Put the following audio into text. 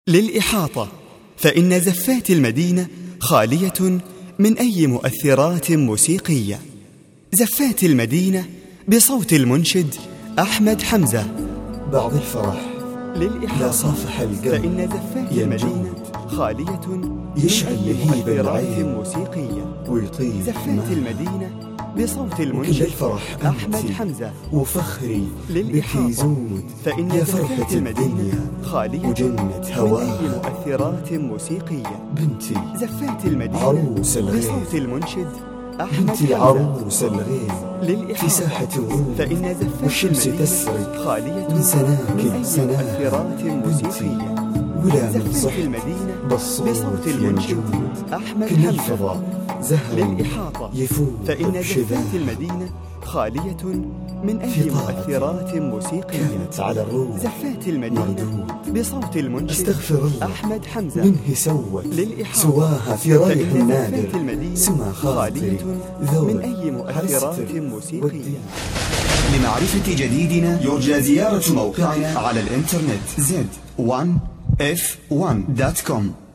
للإحاطة، فإن زفات المدينة خالية من أي مؤثرات موسيقية. زفات المدينة بصوت المنشد أحمد حمزة. بعض الفرح لا صافح القلب، فإن زفات المدينة خالية يشعل من أي لهيب مؤثرات العين موسيقية. ويطيب زفات المدينة بصوت كل المنشد الفرح أحمد أنتي حمزة. وفخري بك للإحاطة، يزود فإن يا زفات فرحة المدينة الدنيا خالية وجنة من أي هواها. مؤثرات موسيقية. بنتي زفات المدينة عروس الغيم، بصوت المنشد أحمد بنتي حمزة. عروس الغيم للإحاطة، في ساحة ورود، فإن زفات والشمس المدينة تسرق خالية من سناكل من أي سناها. مؤثرات موسيقية. ولا من زفات صحت المدينة بالصوت بصوت المنشد ينجود، أحمد كل حمزة. الفضاء زهر للإحاطة، يفوق فإن زفات بشذاها. المدينة خالية من أي في مؤثرات موسيقية. كانت على الروح زفات المدينة مردود، بصوت المنشد استغفر الله أحمد حمزة. منه سوت للإحاطة، سواها في ريح فإن النادر، زفات المدينة سما خاطري خالية ذوق من أي مؤثرات حرستر موسيقية. ودي. لمعرفة جديدنا يرجى زيارة موقعنا على الإنترنت z1f1.com.